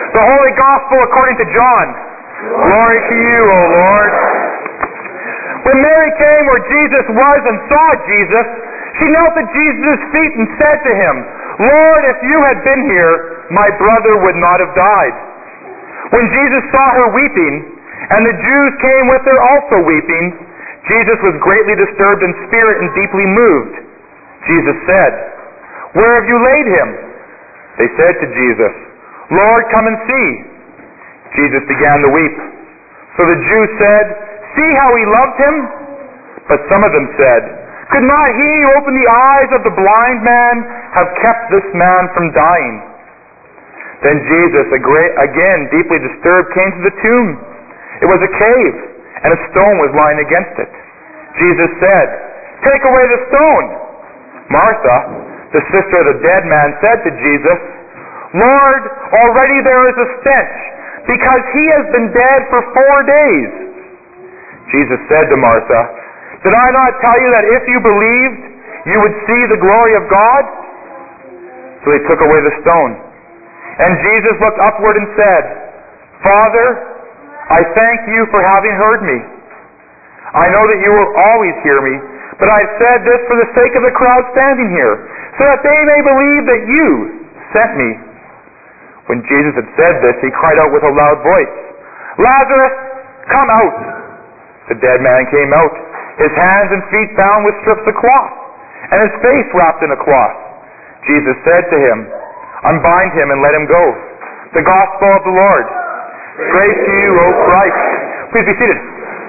The Holy Gospel according to John. Glory to you, O Lord. When Mary came where Jesus was and saw Jesus, she knelt at Jesus' feet and said to him, Lord, if you had been here, my brother would not have died. When Jesus saw her weeping, and the Jews came with her also weeping, Jesus was greatly disturbed in spirit and deeply moved. Jesus said, Where have you laid him? They said to Jesus, Lord, come and see. Jesus began to weep. So the Jews said, See how he loved him? But some of them said, Could not he who opened the eyes of the blind man have kept this man from dying? Then Jesus, again deeply disturbed, came to the tomb. It was a cave, and a stone was lying against it. Jesus said, Take away the stone. Martha, the sister of the dead man, said to Jesus, Lord, already there is a stench, because he has been dead for 4 days. Jesus said to Martha, Did I not tell you that if you believed, you would see the glory of God? So they took away the stone. And Jesus looked upward and said, Father, I thank you for having heard me. I know that you will always hear me, but I have said this for the sake of the crowd standing here, so that they may believe that you sent me. When Jesus had said this, he cried out with a loud voice, Lazarus, come out! The dead man came out, his hands and feet bound with strips of cloth, and his face wrapped in a cloth. Jesus said to him, Unbind him and let him go. The gospel of the Lord. Praise to you, O Christ. Please be seated.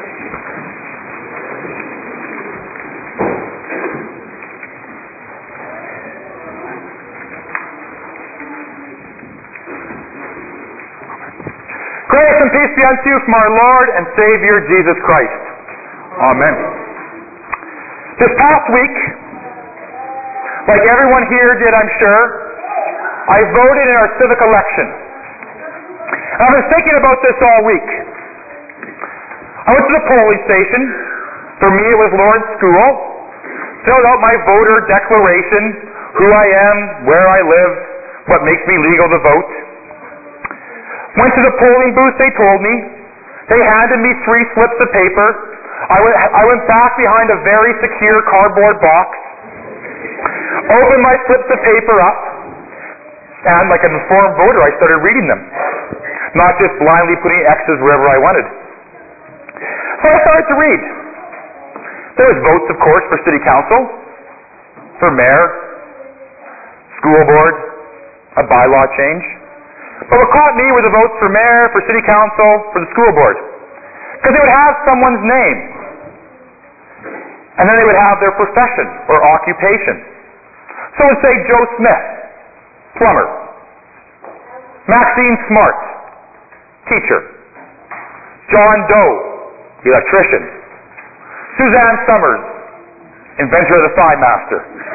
Grace and peace be unto you from our Lord and Savior Jesus Christ. Amen. This past week, like everyone here did, I'm sure, I voted in our civic election. And I've been thinking about this all week. I went to the polling station. For me, it was Lawrence School. Filled out my voter declaration, who I am, where I live, what makes me legal to vote. Went to the polling booth, they told me. They handed me 3 slips of paper. I went back behind a very secure cardboard box, opened my slips of paper up, and like an informed voter, I started reading them. Not just blindly putting X's wherever I wanted. So I started to read. There was votes, of course, for city council, for mayor, school board, a bylaw change. But what caught me were the votes for mayor, for city council, for the school board. Because they would have someone's name. And then they would have their profession or occupation. So it would say Joe Smith, plumber. Maxine Smart, teacher. John Doe, electrician. Suzanne Summers, inventor of the Thigh Master.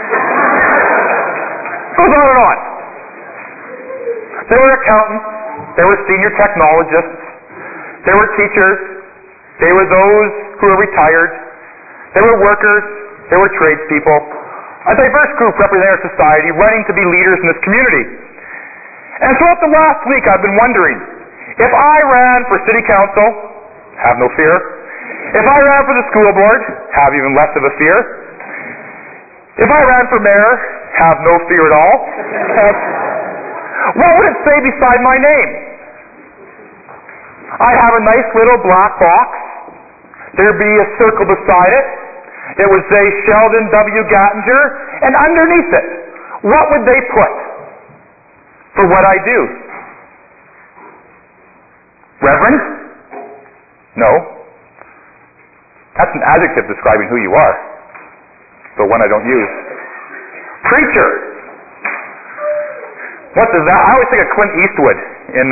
Goes on and on. There were accountants, there were senior technologists, there were teachers, there were those who were retired, there were workers, there were tradespeople, a diverse group representing our society running to be leaders in this community. And throughout the last week I've been wondering, if I ran for city council, have no fear. If I ran for the school board, have even less of a fear. If I ran for mayor, have no fear at all. What would it say beside my name? I'd have a nice little black box. There'd be a circle beside it. It would say Sheldon W. Gattinger, and underneath it, what would they put for what I do? Reverend? No. That's an adjective describing who you are, but one I don't use. Preacher. What does that? I always think of Clint Eastwood in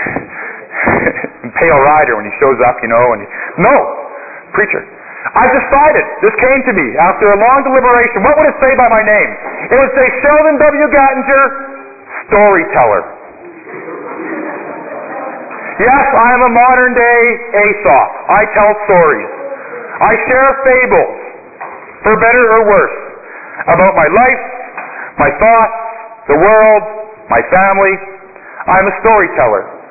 Pale Rider when he shows up, no, preacher. I've decided, this came to me after a long deliberation, what would it say by my name? It would say Sheldon W. Gattinger, storyteller. Yes, I am a modern day Aesop. I tell stories. I share fables, for better or worse, about my life, my thoughts, the world, my family. I'm a storyteller.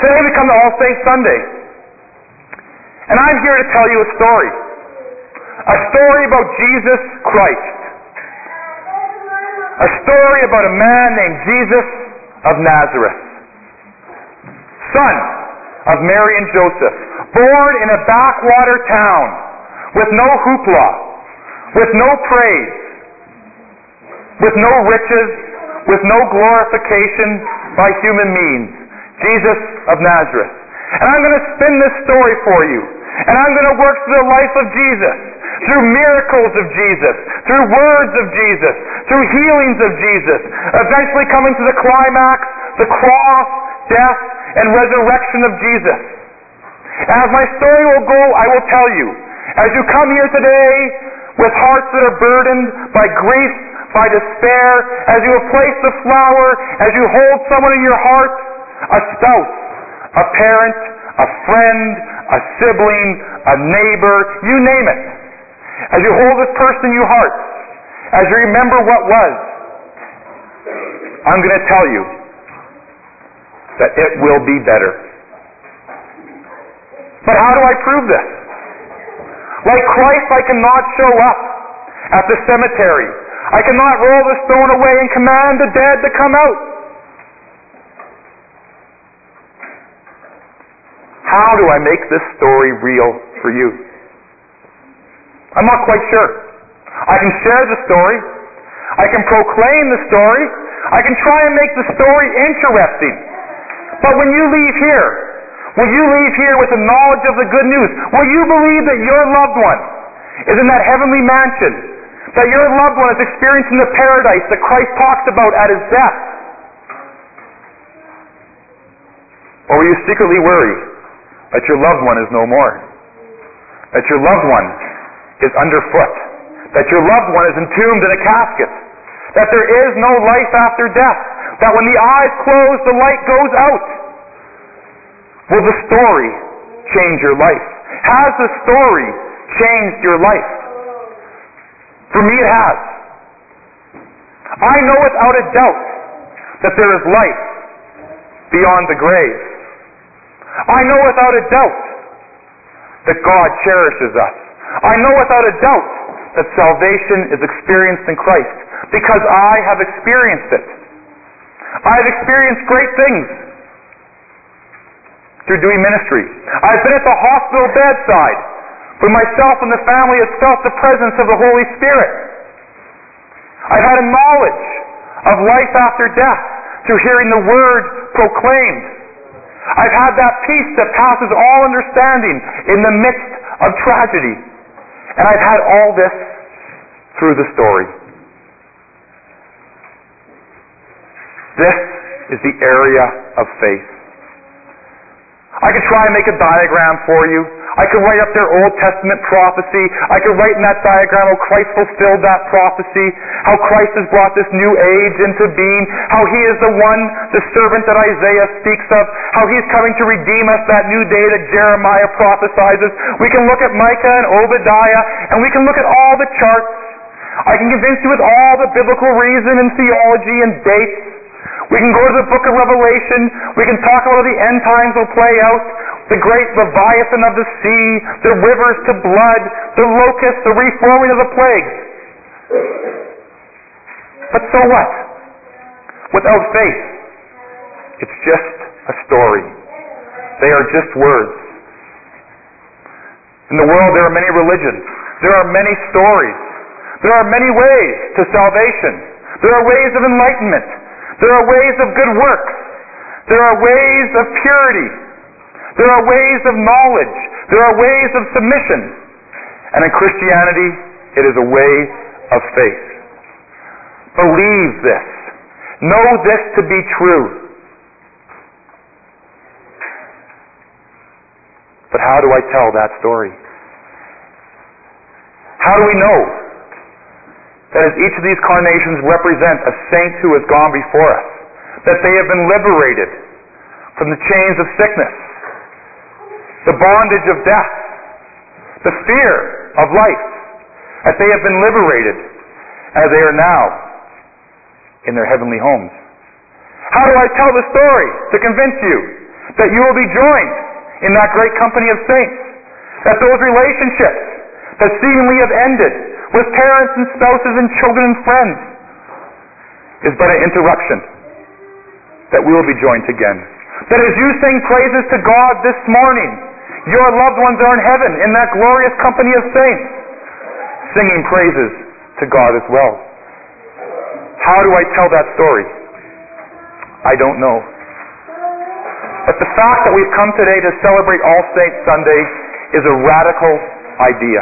Today we come to All Saints Sunday. And I'm here to tell you a story. A story about Jesus Christ. A story about a man named Jesus of Nazareth. Son of Mary and Joseph. Born in a backwater town. With no hoopla. With no praise. With no riches. With no glorification by human means. Jesus of Nazareth. And I'm going to spin this story for you. And I'm going to work through the life of Jesus. Through miracles of Jesus. Through words of Jesus. Through healings of Jesus. Eventually coming to the climax, the cross, death, and resurrection of Jesus. As my story will go, I will tell you. As you come here today with hearts that are burdened by grief, by despair, as you have placed the flower, as you hold someone in your heart, a spouse, a parent, a friend, a sibling, a neighbor, you name it. As you hold this person in your heart, as you remember what was, I'm going to tell you that it will be better. But how do I prove this? Like Christ, I cannot show up at the cemetery. I cannot roll the stone away and command the dead to come out. How do I make this story real for you? I'm not quite sure. I can share the story. I can proclaim the story. I can try and make the story interesting. But when you leave here, will you leave here with the knowledge of the good news? Will you believe that your loved one is in that heavenly mansion? That your loved one is experiencing the paradise that Christ talks about at his death? Or will you secretly worry that your loved one is no more? That your loved one is underfoot? That your loved one is entombed in a casket? That there is no life after death? That when the eyes close, the light goes out? Will the story change your life? Has the story changed your life? For me it has. I know without a doubt that there is life beyond the grave. I know without a doubt that God cherishes us. I know without a doubt that salvation is experienced in Christ because I have experienced it. I have experienced great things through doing ministry. I've been at the hospital bedside when myself and the family have felt the presence of the Holy Spirit. I've had a knowledge of life after death through hearing the Word proclaimed. I've had that peace that passes all understanding in the midst of tragedy. And I've had all this through the story. This is the area of faith. I could try and make a diagram for you. I could write up their Old Testament prophecy. I could write in that diagram how Christ fulfilled that prophecy, how Christ has brought this new age into being, how He is the one, the servant that Isaiah speaks of, how He's coming to redeem us that new day that Jeremiah prophesizes. We can look at Micah and Obadiah, and we can look at all the charts. I can convince you with all the biblical reason and theology and dates. We can go to the book of Revelation. We can talk about how the end times will play out. The great Leviathan of the sea, the rivers to blood, the locusts, the reforming of the plagues. But so what? Without faith, it's just a story. They are just words. In the world there are many religions. There are many stories. There are many ways to salvation. There are ways of enlightenment. There are ways of good works. There are ways of purity. There are ways of knowledge. There are ways of submission. And in Christianity, it is a way of faith. Believe this. Know this to be true. But how do I tell that story? How do we know that as each of these carnations represent a saint who has gone before us, that they have been liberated from the chains of sickness, the bondage of death, the fear of life, that they have been liberated as they are now in their heavenly homes? How do I tell the story to convince you that you will be joined in that great company of saints, that those relationships that seemingly have ended with parents and spouses and children and friends is but an interruption, that we will be joined again. That as you sing praises to God this morning, your loved ones are in heaven in that glorious company of saints, singing praises to God as well. How do I tell that story? I don't know. But the fact that we've come today to celebrate All Saints Sunday is a radical idea.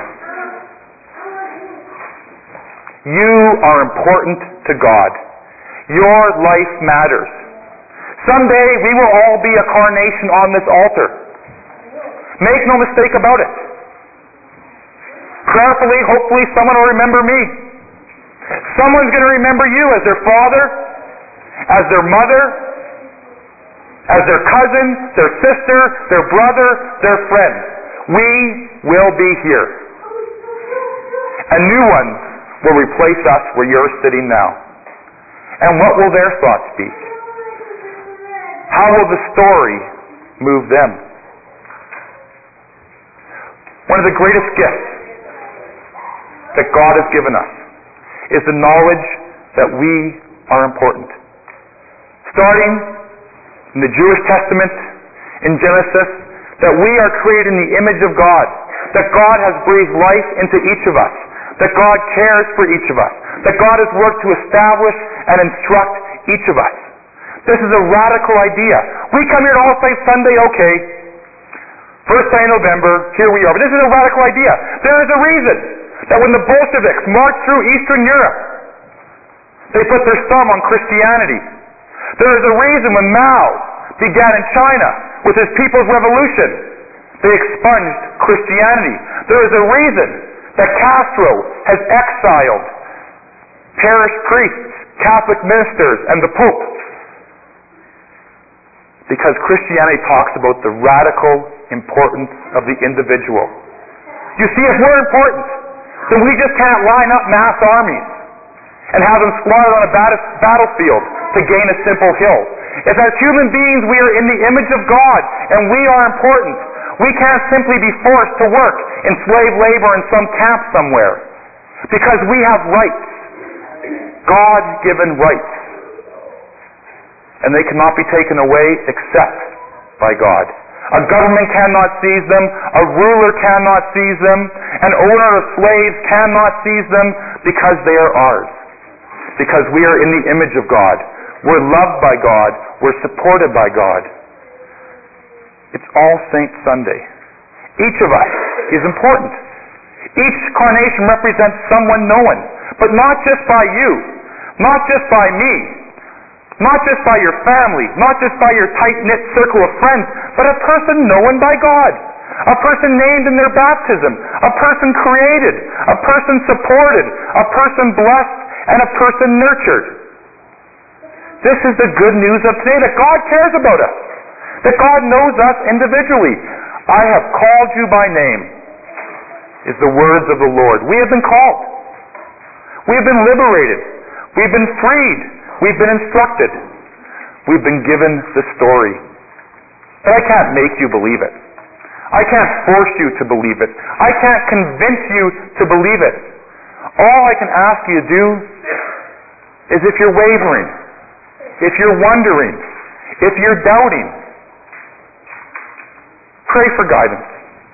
You are important to God. Your life matters. Someday we will all be a carnation on this altar. Make no mistake about it. Prayerfully, hopefully, someone will remember me. Someone's going to remember you as their father, as their mother, as their cousin, their sister, their brother, their friend. We will be here. A new one will replace us where you're sitting now. And what will their thoughts be? How will the story move them? One of the greatest gifts that God has given us is the knowledge that we are important. Starting in the Jewish Testament, in Genesis, that we are created in the image of God, that God has breathed life into each of us, that God cares for each of us, that God has worked to establish and instruct each of us. This is a radical idea. We come here to All Saints Sunday, okay, first day of November, here we are. But this is a radical idea. There is a reason that when the Bolsheviks marched through Eastern Europe, they put their thumb on Christianity. There is a reason when Mao began in China with his People's Revolution, they expunged Christianity. There is a reason that Castro has exiled parish priests, Catholic ministers, and the Pope. Because Christianity talks about the radical importance of the individual. You see, if we're important, then we just can't line up mass armies and have them slaughtered on a battlefield to gain a simple hill. If as human beings we are in the image of God and we are important, we can't simply be forced to work in slave labor in some camp somewhere. Because we have rights. God-given rights. And they cannot be taken away except by God. A government cannot seize them. A ruler cannot seize them. An owner of slaves cannot seize them because they are ours. Because we are in the image of God. We're loved by God. We're supported by God. It's All Saints Sunday. Each of us is important. Each carnation represents someone known, but not just by you, not just by me, not just by your family, not just by your tight-knit circle of friends, but a person known by God, a person named in their baptism, a person created, a person supported, a person blessed, and a person nurtured. This is the good news of today, that God cares about us, that God knows us individually. I have called you by name, is the words of the Lord. We have been called. We have been liberated. We've been freed. We've been instructed. We've been given the story. But I can't make you believe it. I can't force you to believe it. I can't convince you to believe it. All I can ask you to do is, if you're wavering, if you're wondering, if you're doubting, pray for guidance.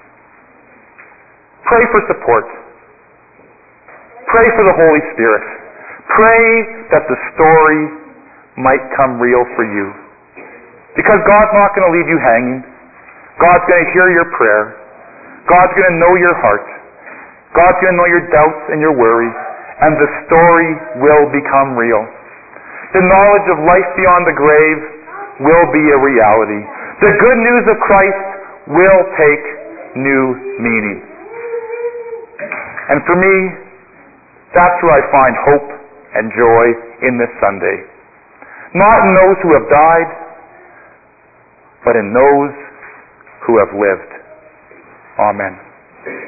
Pray for support. Pray for the Holy Spirit. Pray that the story might come real for you. Because God's not going to leave you hanging. God's going to hear your prayer. God's going to know your heart. God's going to know your doubts and your worries. And the story will become real. The knowledge of life beyond the grave will be a reality. The good news of Christ will take new meaning. And for me, that's where I find hope and joy in this Sunday. Not in those who have died, but in those who have lived. Amen.